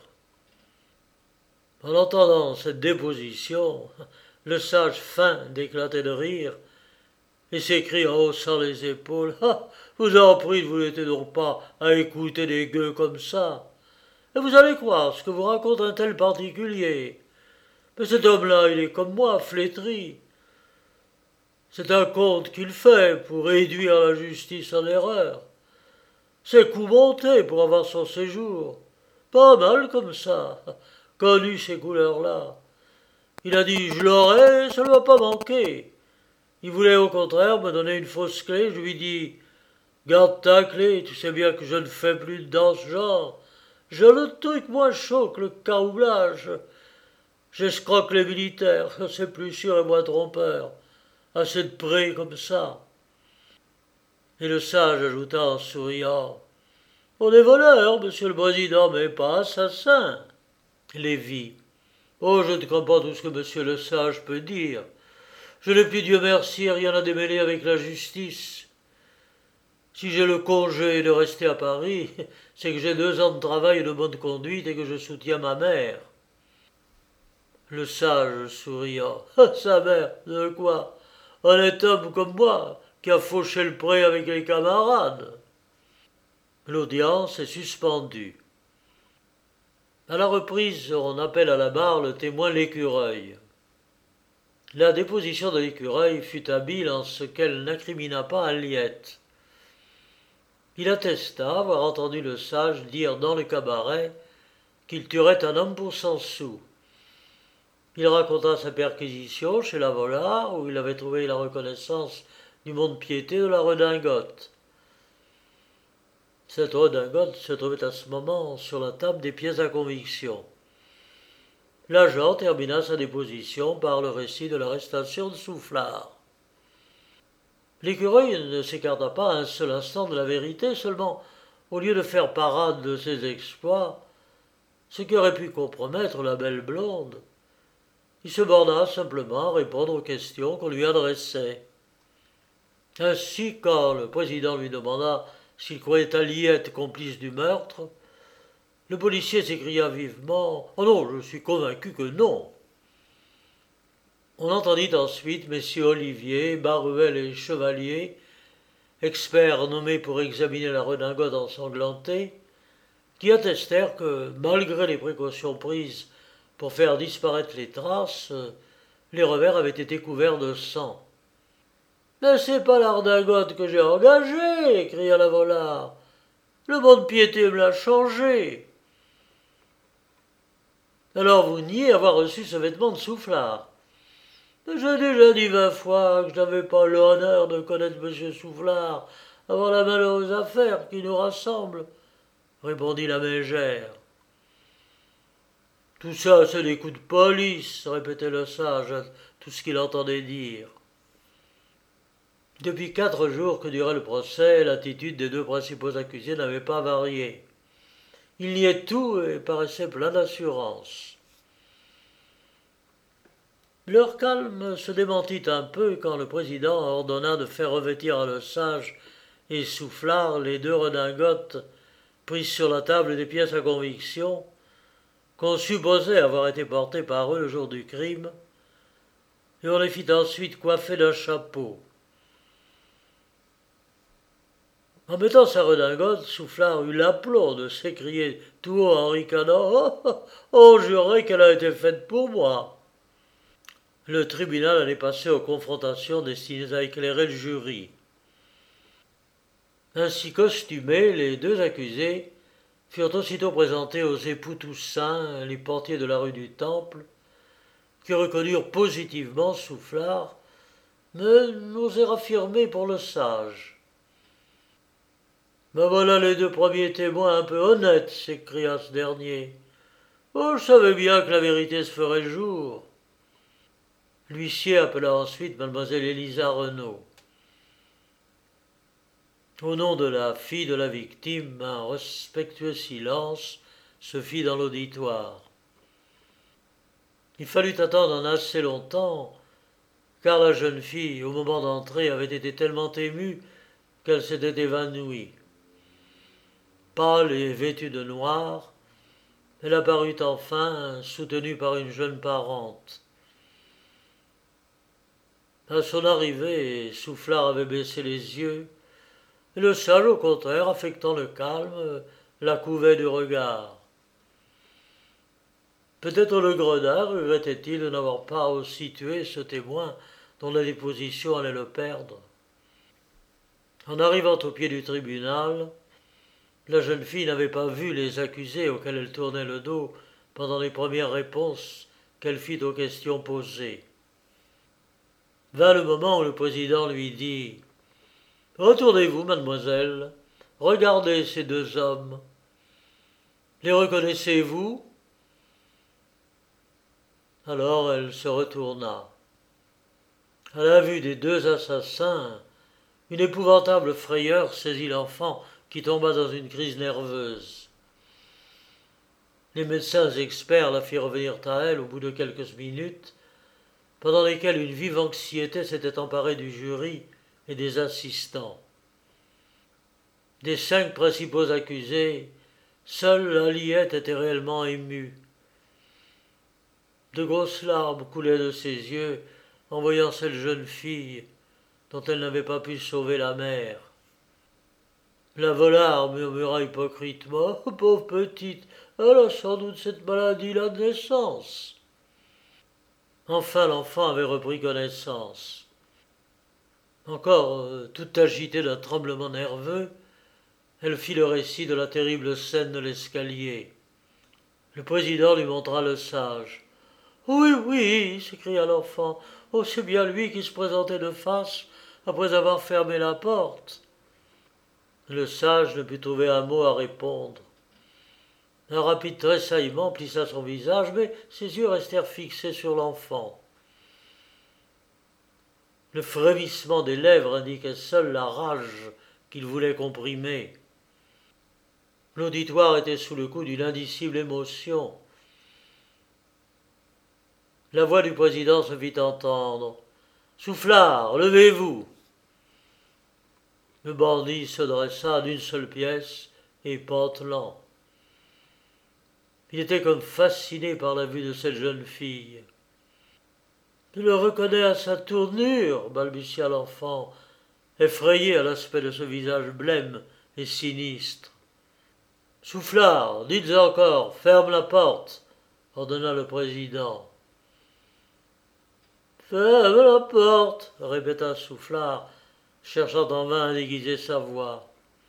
Speaker 1: En entendant cette déposition, le sage feint d'éclater de rire et s'écrie en haussant les épaules « Ah, vous en prie, vous n'étiez donc pas à écouter des gueux comme ça. Et vous allez croire ce que vous raconte un tel particulier. Mais cet homme-là, il est comme moi, flétri. C'est un conte qu'il fait pour réduire la justice en erreur. C'est coup monté pour avoir son séjour. Pas mal comme ça, connu ces couleurs-là. Il a dit « je l'aurai, ça ne va pas manquer ». Il voulait au contraire me donner une fausse clé. Je lui dis « garde ta clé, tu sais bien que je ne fais plus dans ce genre. J'ai le truc moins chaud que le caroublage. J'escroque les militaires, c'est plus sûr et moins trompeur. Assez de près comme ça. » Et le sage ajouta en souriant « on est voleur, monsieur le président, mais pas assassin. » Lévy. « Oh, je ne comprends pas tout ce que monsieur le sage peut dire. Je n'ai plus, Dieu merci, rien à démêler avec la justice. Si j'ai le congé de rester à Paris, c'est que j'ai deux ans de travail et de bonne conduite et que je soutiens ma mère. » Le sage souriant. « Sa mère, de quoi? Honnête homme comme moi, qui a fauché le pré avec les camarades. » L'audience est suspendue. À la reprise, on appelle à la barre le témoin L'Écureuil. La déposition de L'Écureuil fut habile en ce qu'elle n'incrimina pas Aliette. Il attesta avoir entendu le sage dire dans le cabaret qu'il tuerait un homme pour cent sous. Il raconta sa perquisition chez la Volard, où il avait trouvé la reconnaissance du mont-de-piété de la redingote. Cette redingote se trouvait à ce moment sur la table des pièces à conviction. L'agent termina sa déposition par le récit de l'arrestation de Soufflard. L'Écureuil ne s'écarta pas un seul instant de la vérité, seulement, au lieu de faire parade de ses exploits, ce qui aurait pu compromettre la belle blonde, il se borna simplement à répondre aux questions qu'on lui adressait. Ainsi, quand le président lui demanda s'il croyait Aliette complice du meurtre, le policier s'écria vivement « Oh non, je suis convaincu que non !» On entendit ensuite messieurs Olivier, Baruel et Chevalier, experts nommés pour examiner la redingote ensanglantée, qui attestèrent que, malgré les précautions prises pour faire disparaître les traces, les revers avaient été couverts de sang. « Mais c'est pas la redingote que j'ai engagée !» cria la Volard. « Le mont-de-piété me l'a changé. » « Alors vous niez avoir reçu ce vêtement de Soufflard. »« J'ai déjà dit vingt fois que je n'avais pas l'honneur de connaître M. Soufflard avant la malheureuse affaire qui nous rassemble, répondit la mégère. Tout ça, c'est des coups de police, répétait le sage à tout ce qu'il entendait dire. Depuis quatre jours que durait le procès, l'attitude des deux principaux accusés n'avait pas varié. Ils niaient tout et paraissaient pleins d'assurance. Leur calme se démentit un peu quand le président ordonna de faire revêtir à le sage et Soufflard les deux redingotes prises sur la table des pièces à conviction, qu'on supposait avoir été portées par eux le jour du crime, et on les fit ensuite coiffer d'un chapeau. En mettant sa redingote, Soufflard eut l'aplomb de s'écrier tout haut en ricanant « Oh, on jurerait qu'elle a été faite pour moi !» Le tribunal allait passer aux confrontations destinées à éclairer le jury. Ainsi costumés, les deux accusés furent aussitôt présentés aux époux Toussaint, les portiers de la rue du Temple, qui reconnurent positivement Soufflard, mais n'osèrent affirmer pour le sage. « Ben voilà les deux premiers témoins un peu honnêtes, s'écria ce dernier. Oh, je savais bien que la vérité se ferait jour. L'huissier appela ensuite mademoiselle Élisa Renaud. Au nom de la fille de la victime, un respectueux silence se fit dans l'auditoire. Il fallut attendre assez longtemps, car la jeune fille, au moment d'entrer, avait été tellement émue qu'elle s'était évanouie. Pâle et vêtue de noir, elle apparut enfin, soutenue par une jeune parente. À son arrivée, Soufflard avait baissé les yeux, et le sage, au contraire, affectant le calme, la couvait du regard. Peut-être le gredin regrettait-il de n'avoir pas aussi tué ce témoin dont la déposition allait le perdre. En arrivant au pied du tribunal, la jeune fille n'avait pas vu les accusés auxquels elle tournait le dos pendant les premières réponses qu'elle fit aux questions posées. Vint le moment où le président lui dit « Retournez-vous, mademoiselle, regardez ces deux hommes. Les reconnaissez-vous » Alors elle se retourna. À la vue des deux assassins, une épouvantable frayeur saisit l'enfant qui tomba dans une crise nerveuse. Les médecins experts la firent revenir à elle au bout de quelques minutes, pendant lesquelles une vive anxiété s'était emparée du jury et des assistants. Des cinq principaux accusés, seule la Liette était réellement émue. De grosses larmes coulaient de ses yeux en voyant cette jeune fille dont elle n'avait pas pu sauver la mère. La volard murmura hypocritement « Pauvre petite, elle a sans doute cette maladie-là de naissance. » Enfin l'enfant avait repris connaissance. Encore euh, toute agitée d'un tremblement nerveux, elle fit le récit de la terrible scène de l'escalier. Le président lui montra le sage. « Oui, oui, s'écria l'enfant, oh, c'est bien lui qui se présentait de face après avoir fermé la porte. » Le sage ne put trouver un mot à répondre. Un rapide tressaillement plissa son visage, mais ses yeux restèrent fixés sur l'enfant. Le frémissement des lèvres indiquait seul la rage qu'il voulait comprimer. L'auditoire était sous le coup d'une indicible émotion. La voix du président se fit entendre. « Soufflard, levez-vous !» Le bandit se dressa d'une seule pièce et pantelant. Il était comme fasciné par la vue de cette jeune fille. « Je le reconnais à sa tournure, » balbutia l'enfant, effrayé à l'aspect de ce visage blême et sinistre. « Soufflard, dites encore, ferme la porte, » ordonna le président. « Ferme la porte, » répéta Soufflard, cherchant en vain à déguiser sa voix.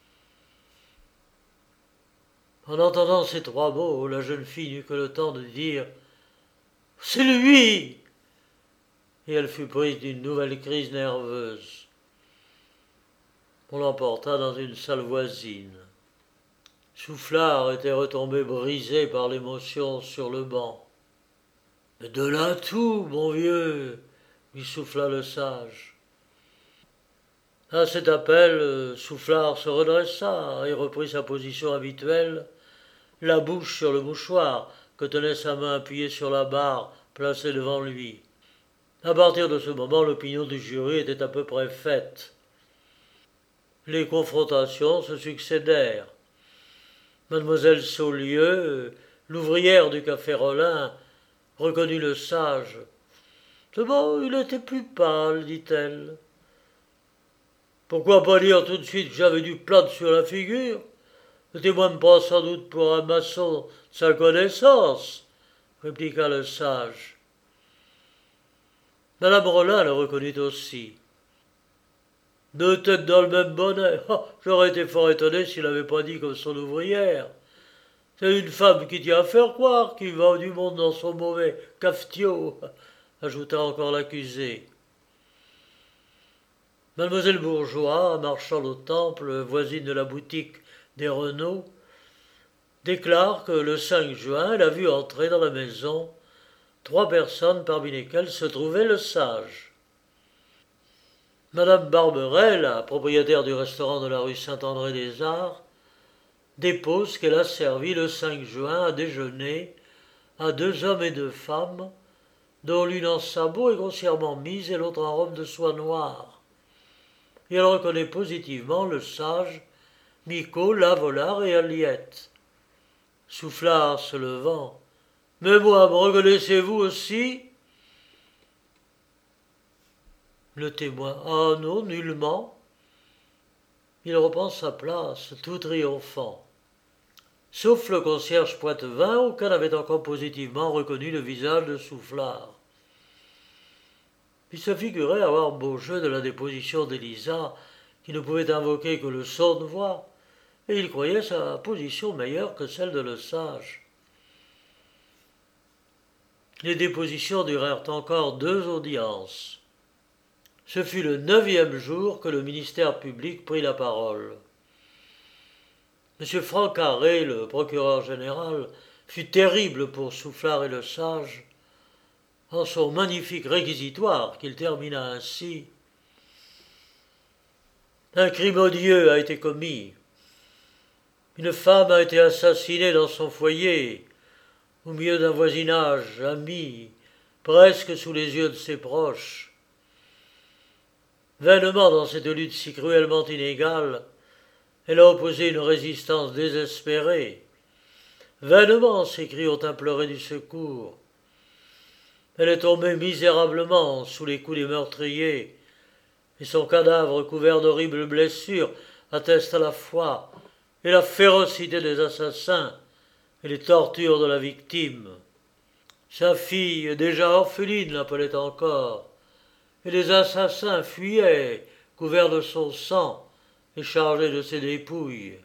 Speaker 1: En entendant ces trois mots, la jeune fille n'eut que le temps de dire « C'est lui !» et elle fut prise d'une nouvelle crise nerveuse. On l'emporta dans une salle voisine. Soufflard était retombé brisé par l'émotion sur le banc. « De là tout, mon vieux !» lui souffla le sage. À cet appel, Soufflard se redressa et reprit sa position habituelle, la bouche sur le mouchoir que tenait sa main appuyée sur la barre placée devant lui. À partir de ce moment, l'opinion du jury était à peu près faite. Les confrontations se succédèrent. Mademoiselle Saulieu, l'ouvrière du café Rollin, reconnut le sage. « C'est bon, il était plus pâle, dit-elle. Pourquoi pas dire tout de suite que j'avais du plâtre sur la figure? C'était moi me prend sans doute pour un maçon de sa connaissance, répliqua le sage. Madame Rollin le reconnut aussi. Deux têtes dans le même bonnet. Oh, j'aurais été fort étonné s'il n'avait pas dit comme son ouvrière. C'est une femme qui tient à faire croire qu'il vend du monde dans son mauvais cafetiau, ajouta encore l'accusé. Mademoiselle Bourgeois, marchand au temple, voisine de la boutique des Renault, déclare que le cinq juin, elle a vu entrer dans la maison trois personnes parmi lesquelles se trouvait le sage. Madame Barberet, la propriétaire du restaurant de la rue Saint-André-des-Arts, dépose qu'elle a servi le cinq juin à déjeuner à deux hommes et deux femmes, dont l'une en sabot et grossièrement mise et l'autre en robe de soie noire. Et elle reconnaît positivement le sage, Micot, Lavolard et Aliette. Soufflard se levant. « Mais moi, me reconnaissez-vous aussi ?» Le témoin. « Ah non, nullement. » Il reprend sa place, tout triomphant. Sauf le concierge Poitevin, aucun n'avait encore positivement reconnu le visage de Soufflard. Il se figurait avoir beau jeu de la déposition d'Élisa, qui ne pouvait invoquer que le son de voix, et il croyait sa position meilleure que celle de le sage. Les dépositions durèrent encore deux audiences. Ce fut le neuvième jour que le ministère public prit la parole. M. Franck Carré, le procureur général, fut terrible pour Soufflard et le sage, en son magnifique réquisitoire qu'il termina ainsi. Un crime odieux a été commis. Une femme a été assassinée dans son foyer, au milieu d'un voisinage ami, presque sous les yeux de ses proches. Vainement, dans cette lutte si cruellement inégale, elle a opposé une résistance désespérée. Vainement, ses cris ont imploré du secours. Elle est tombée misérablement sous les coups des meurtriers, et son cadavre couvert d'horribles blessures atteste à la fois et la férocité des assassins et les tortures de la victime. Sa fille, déjà orpheline, l'appelait encore, et les assassins fuyaient, couverts de son sang et chargés de ses dépouilles.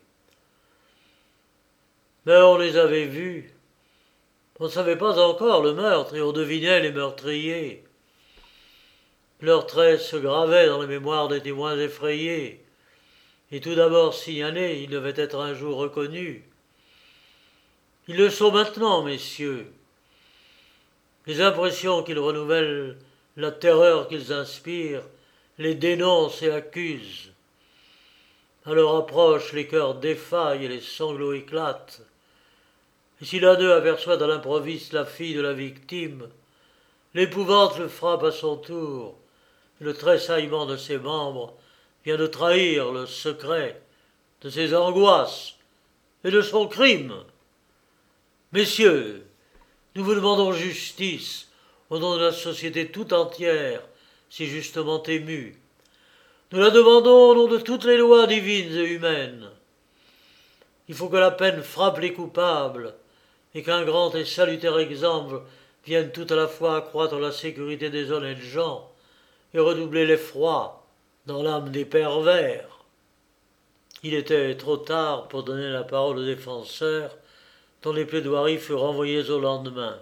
Speaker 1: Mais on les avait vus. On ne savait pas encore le meurtre et on devinait les meurtriers. Leurs traits se gravaient dans la mémoire des témoins effrayés, et tout d'abord signalés, ils devaient être un jour reconnus. Ils le sont maintenant, messieurs. Les impressions qu'ils renouvellent, la terreur qu'ils inspirent, les dénoncent et accusent. À leur approche, les cœurs défaillent et les sanglots éclatent. Et si l'un d'eux aperçoit à l'improviste la fille de la victime, l'épouvante le frappe à son tour, et le tressaillement de ses membres vient de trahir le secret de ses angoisses et de son crime. Messieurs, nous vous demandons justice au nom de la société tout entière, si justement émue. Nous la demandons au nom de toutes les lois divines et humaines. Il faut que la peine frappe les coupables et qu'un grand et salutaire exemple vienne tout à la fois accroître la sécurité des honnêtes gens et redoubler l'effroi dans l'âme des pervers. Il était trop tard pour donner la parole aux défenseurs, dont les plaidoiries furent renvoyées au lendemain.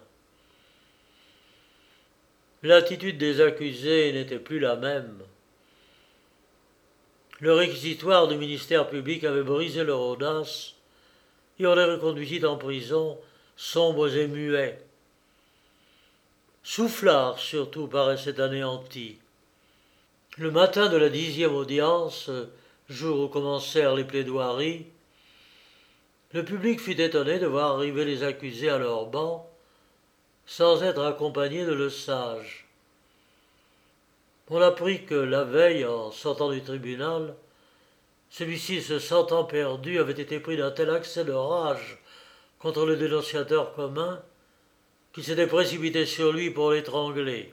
Speaker 1: L'attitude des accusés n'était plus la même. Le réquisitoire du ministère public avait brisé leur audace et on les reconduisit en prison, sombres et muets. Soufflard, surtout, paraissait anéanti. Le matin de la dixième audience, jour où commencèrent les plaidoiries, le public fut étonné de voir arriver les accusés à leur banc sans être accompagnés de Lesage. On apprit que la veille, en sortant du tribunal, celui-ci, se sentant perdu, avait été pris d'un tel accès de rage contre le dénonciateur commun qu'il s'était précipité sur lui pour l'étrangler.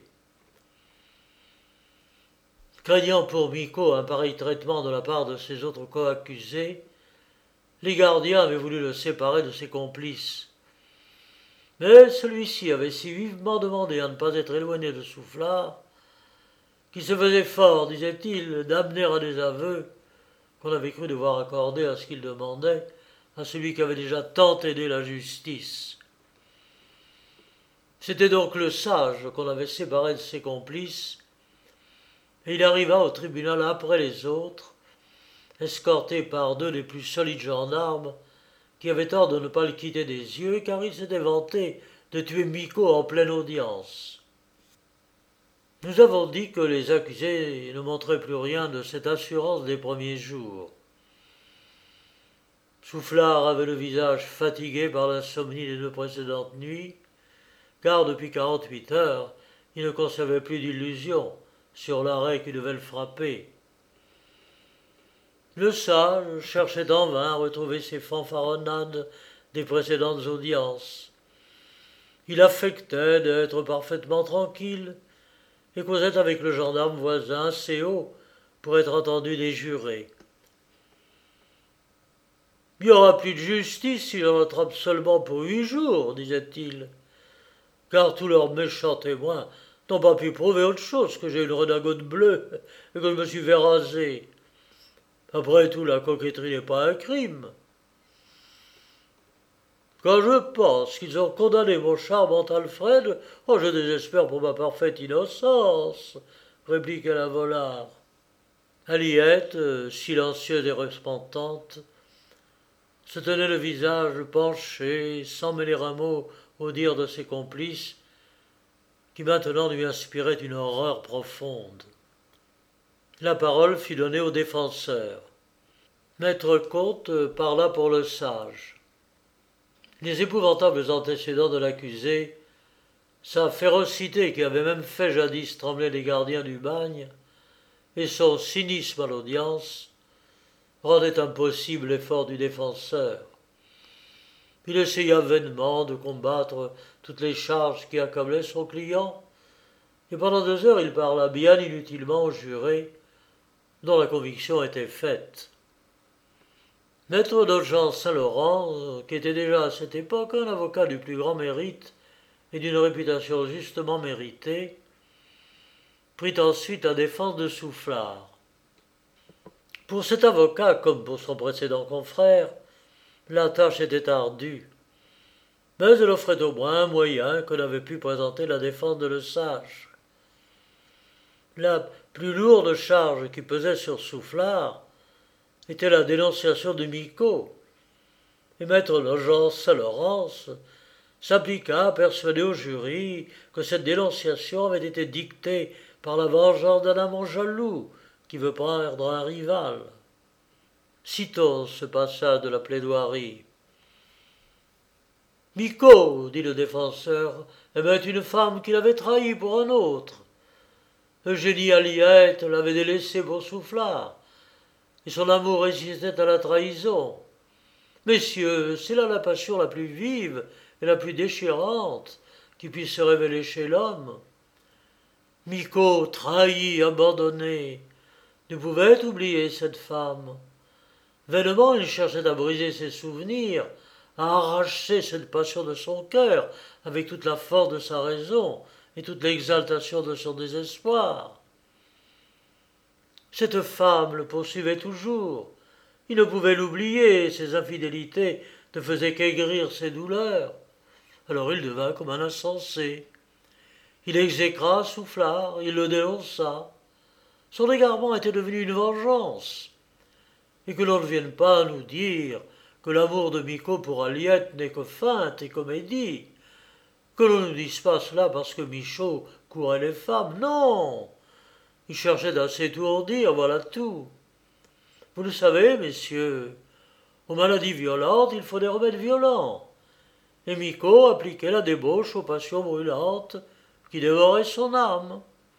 Speaker 1: Craignant pour Micot un pareil traitement de la part de ses autres coaccusés, les gardiens avaient voulu le séparer de ses complices. Mais celui-ci avait si vivement demandé à ne pas être éloigné de Soufflard qu'il se faisait fort, disait-il, d'amener à des aveux qu'on avait cru devoir accorder à ce qu'il demandait à celui qui avait déjà tant aidé la justice. C'était donc Lesage qu'on avait séparé de ses complices, et il arriva au tribunal après les autres, escorté par deux des plus solides gendarmes qui avaient tort de ne pas le quitter des yeux, car il s'était vanté de tuer Micot en pleine audience. Nous avons dit que les accusés ne montraient plus rien de cette assurance des premiers jours. Soufflard avait le visage fatigué par l'insomnie des deux précédentes nuits, car depuis quarante-huit heures, il ne conservait plus d'illusions sur l'arrêt qui devait le frapper. Lesage cherchait en vain à retrouver ses fanfaronnades des précédentes audiences. Il affectait d'être parfaitement tranquille et causait avec le gendarme voisin assez haut pour être entendu des jurés. « Il n'y aura plus de justice s'il en attrape seulement pour huit jours, disait-il, car tous leurs méchants témoins n'ont pas pu prouver autre chose que j'ai une redingote bleue et que je me suis fait raser. Après tout, la coquetterie n'est pas un crime. Quand je pense qu'ils ont condamné mon charmant Alfred, oh, je désespère pour ma parfaite innocence, répliqua la volard. Aliette, silencieuse et repentante, se tenait le visage penché, sans mêler un mot au dire de ses complices, qui maintenant lui inspirait une horreur profonde. La parole fut donnée au défenseur. Maître Comte parla pour Lesage. Les épouvantables antécédents de l'accusé, sa férocité qui avait même fait jadis trembler les gardiens du bagne, et son cynisme à l'audience, rendaient impossible l'effort du défenseur. Il essaya vainement de combattre toutes les charges qui accablaient son client, et pendant deux heures il parla bien inutilement au juré, dont la conviction était faite. Maître d'audience Saint-Laurent, qui était déjà à cette époque un avocat du plus grand mérite et d'une réputation justement méritée, prit ensuite la défense de Soufflard. Pour cet avocat, comme pour son précédent confrère, la tâche était ardue, mais elle offrait au moins un moyen que n'avait pu présenter la défense de Lesage. La plus lourde charge qui pesait sur Soufflard était la dénonciation de Micot, et maître d'audience Saint-Laurence s'appliqua à persuader au jury que cette dénonciation avait été dictée par la vengeance d'un amant jaloux qui veut perdre un rival. Citons ce passage de la plaidoirie. « Micot, dit le défenseur, aimait une femme qu'il avait trahie pour un autre. Eugénie Aliette l'avait délaissé pour Soufflard, et son amour résistait à la trahison. Messieurs, c'est là la passion la plus vive et la plus déchirante qui puisse se révéler chez l'homme. Micot, trahi, abandonné, ne pouvait oublier cette femme. Vainement, il cherchait à briser ses souvenirs, à arracher cette passion de son cœur avec toute la force de sa raison et toute l'exaltation de son désespoir. Cette femme le poursuivait toujours. Il ne pouvait l'oublier, ses infidélités ne faisaient qu'aigrir ses douleurs. Alors il devint comme un insensé. Il exécra Soufflard, il le dénonça. Son égarement était devenu une vengeance. et que l'on ne vienne pas nous dire que l'amour de Miko pour Aliette n'est que feinte et comédie, que l'on ne dise pas cela parce que Michaud courait les femmes, non. Il cherchait à s'étourdir, voilà tout. Vous le savez, messieurs, aux maladies violentes, il faut des remèdes violents. Et Miko appliquait la débauche aux passions brûlantes qui dévoraient son âme.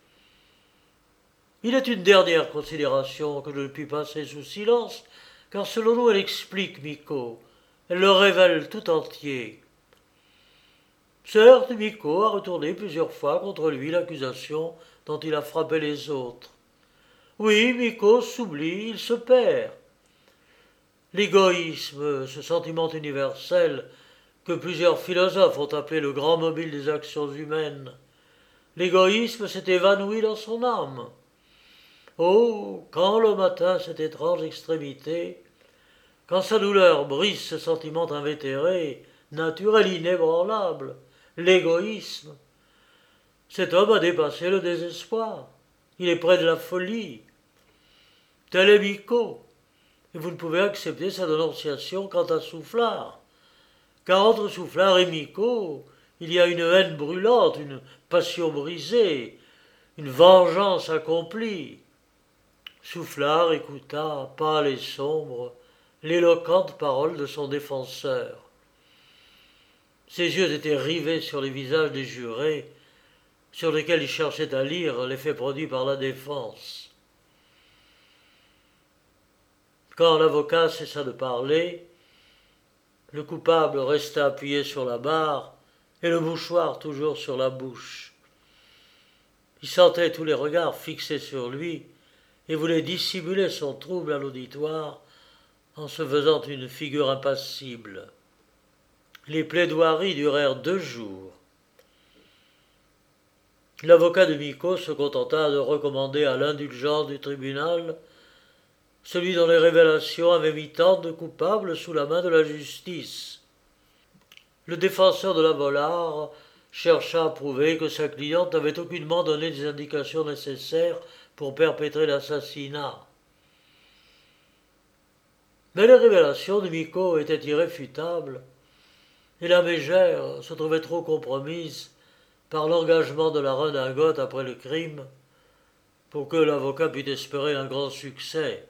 Speaker 1: Il est une dernière considération que je ne puis passer sous silence, car selon nous elle explique Miko, elle le révèle tout entier. Certes, Miko a retourné plusieurs fois contre lui l'accusation dont il a frappé les autres. Oui, Miko s'oublie, il se perd. L'égoïsme, ce sentiment universel que plusieurs philosophes ont appelé le grand mobile des actions humaines, l'égoïsme s'est évanoui dans son âme. Oh, quand l'homme atteint cette étrange extrémité, quand sa douleur brise ce sentiment invétéré, naturel, inébranlable, l'égoïsme, cet homme a dépassé le désespoir. Il est près de la folie. Tel est Miko, et vous ne pouvez accepter sa dénonciation quant à Soufflard. Car entre Soufflard et Miko, il y a une haine brûlante, une passion brisée, une vengeance accomplie. Soufflard écouta, pâle et sombre, l'éloquente parole de son défenseur. Ses yeux étaient rivés sur les visages des jurés, sur lesquels il cherchait à lire l'effet produit par la défense. Quand l'avocat cessa de parler, le coupable resta appuyé sur la barre et le mouchoir toujours sur la bouche. Il sentait tous les regards fixés sur lui et voulait dissimuler son trouble à l'auditoire en se faisant une figure impassible. Les plaidoiries durèrent deux jours. L'avocat de Miko se contenta de recommander à l'indulgence du tribunal celui dont les révélations avaient mis tant de coupables sous la main de la justice. Le défenseur de la volard chercha à prouver que sa cliente n'avait aucunement donné des indications nécessaires pour perpétrer l'assassinat. Mais les révélations de Miko étaient irréfutables, et la mégère se trouvait trop compromise par l'engagement de la redingote après le crime pour que l'avocat pût espérer un grand succès.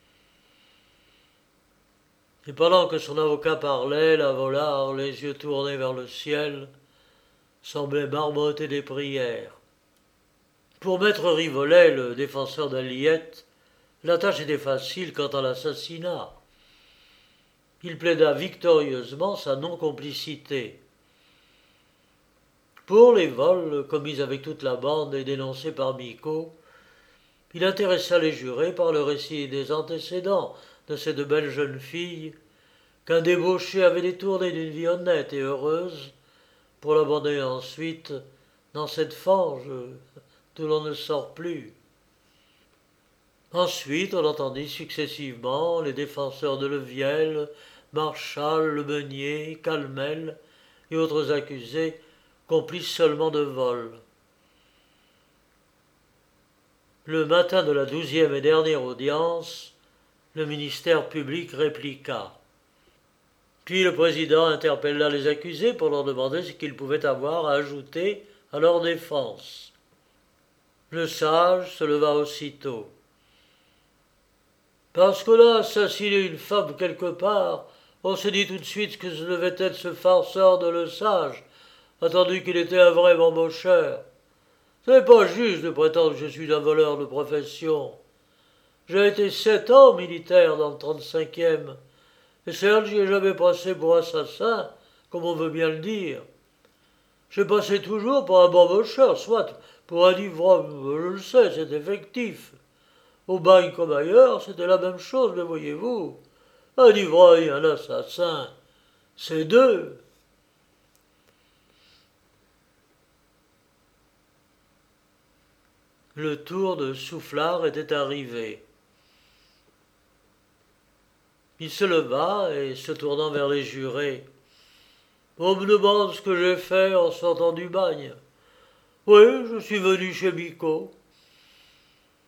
Speaker 1: Et pendant que son avocat parlait, la volard, les yeux tournés vers le ciel, semblait marmotter des prières. Pour maître Rivolet, le défenseur d'Aliette, la tâche était facile quant à l'assassinat. Il plaida victorieusement sa non-complicité. Pour les vols commis avec toute la bande et dénoncés par Miko, il intéressa les jurés par le récit des antécédents de ces deux belles jeunes filles qu'un débauché avait détournées d'une vie honnête et heureuse pour l'abandonner ensuite dans cette fange d'où l'on ne sort plus. Ensuite, on entendit successivement les défenseurs de Leviel, Marchal, Le Meunier, Calmel et autres accusés, complices seulement de vol. Le matin de la douzième et dernière audience, le ministère public répliqua. Puis le président interpella les accusés pour leur demander ce qu'ils pouvaient avoir à ajouter à leur défense. Le sage se leva aussitôt. Parce qu'on a assassiné une femme quelque part, on se dit tout de suite que ce devait être ce farceur de Le Sage, attendu qu'il était un vrai embaucheur. Ce n'est pas juste de prétendre que je suis un voleur de profession. J'ai été sept ans militaire dans le trente-cinquième, et certes, j'y ai jamais passé pour assassin, comme on veut bien le dire. J'ai passé toujours pour un embaucheur, soit pour un ivrogne, je le sais, c'est effectif. Au bagne comme ailleurs, c'était la même chose, le voyez-vous. Un ivrogne et un assassin, c'est deux. Le tour de Soufflard était arrivé. Il se leva et, se tournant vers les jurés, « On me demande ce que j'ai fait en sortant du bagne. Oui, je suis venu chez Miko.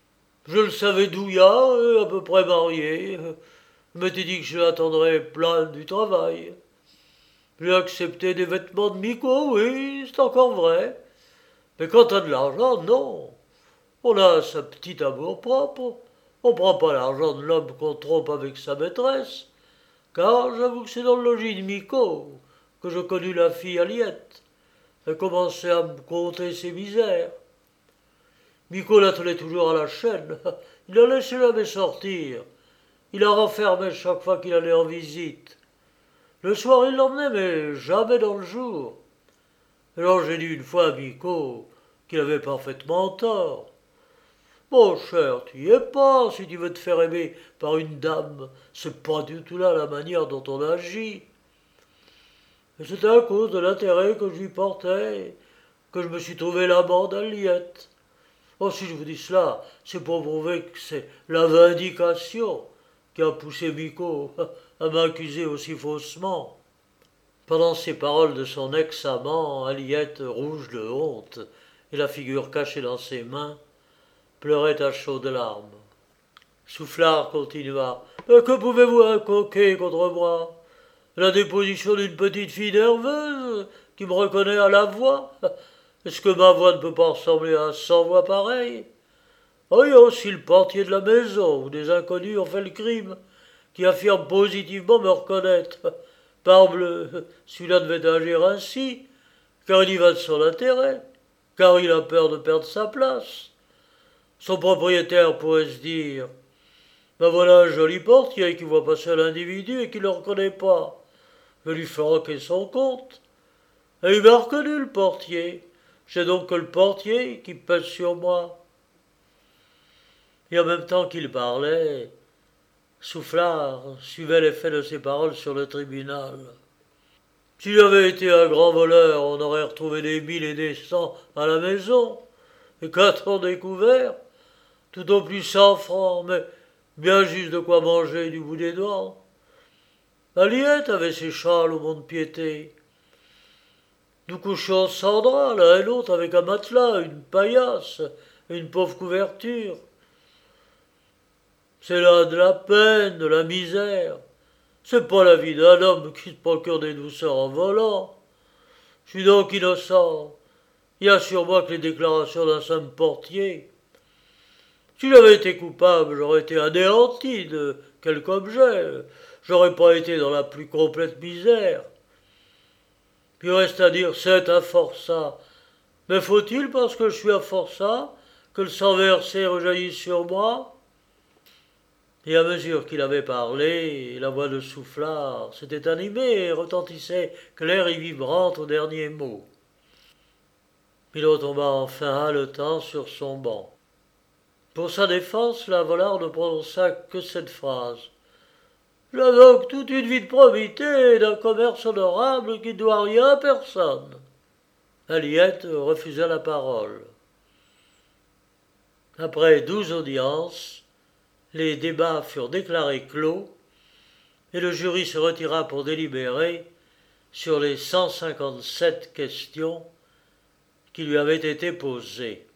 Speaker 1: Je le savais douillat, euh, à peu près marié. Je m'étais dit que je l'attendrais plein du travail. J'ai accepté des vêtements de Miko, oui, c'est encore vrai. Mais quand t'as de l'argent, non. On a sa petite amour-propre. On prend pas l'argent de l'homme qu'on trompe avec sa maîtresse. Car j'avoue que c'est dans le logis de Miko que je connus la fille Aliette. Elle commençait à me conter ses misères. Miko l'attelait toujours à la chaîne. Il la laissait jamais sortir. Il la renfermait chaque fois qu'il allait en visite. Le soir, il l'emmenait, mais jamais dans le jour. Alors j'ai dit une fois à Miko qu'il avait parfaitement tort. Mon cher, tu y es pas si tu veux te faire aimer par une dame. C'est pas du tout là la manière dont on agit. Et c'était à cause de l'intérêt que je lui portais que je me suis trouvé l'amant d'Aliette. Oh, si je vous dis cela, c'est pour prouver que c'est la vindication qui a poussé Miko à m'accuser aussi faussement. Pendant ces paroles de son ex-amant, Aliette, rouge de honte, et la figure cachée dans ses mains, pleurait à chaudes larmes. Soufflard continua. Mais que pouvez-vous incoquer contre moi? La déposition d'une petite fille nerveuse qui me reconnaît à la voix? Est-ce que ma voix ne peut pas ressembler à cent voix pareilles? Oh, il y a aussi le portier de la maison, où des inconnus ont fait le crime, qui affirme positivement me reconnaître. Parbleu, celui-là devait agir ainsi, car il y va de son intérêt, car il a peur de perdre sa place. Son propriétaire pourrait se dire ben voilà un joli portier qui voit passer l'individu et qui ne le reconnaît pas. Je lui fais ranquer son compte. Et il m'a reconnu, le portier. C'est donc que le portier qui pèse sur moi. Et en même temps qu'il parlait, Soufflard suivait l'effet de ses paroles sur le tribunal. S'il avait été un grand voleur, on aurait retrouvé des mille et des cents à la maison, et quatre ans découvert, tout au plus cent francs, mais bien juste de quoi manger du bout des doigts. Aliette avait ses châles au mont-de-piété. Nous couchions sans drap, l'un et l'autre, avec un matelas, une paillasse et une pauvre couverture. C'est là de la peine, de la misère. C'est pas la vie d'un homme qui se procure des douceurs en volant. Je suis donc innocent. Il y a sur moi que les déclarations d'un simple portier. Si j'avais été coupable, j'aurais été anéanti de quelque objet. J'aurais pas été dans la plus complète misère. Puis reste à dire, c'est un forçat. Mais faut-il, parce que je suis un forçat, que le sang versé rejaillisse sur moi? Et à mesure qu'il avait parlé, la voix de Soufflard s'était animée et retentissait claire et vibrante au dernier mot. Il retomba enfin haletant sur son banc. Pour sa défense, la Vollard ne prononça que cette phrase. « J'invoque toute une vie de probité et d'un commerce honorable qui ne doit rien à personne. » Aliette refusa la parole. Après douze audiences, les débats furent déclarés clos et le jury se retira pour délibérer sur les cent cinquante-sept questions qui lui avaient été posées.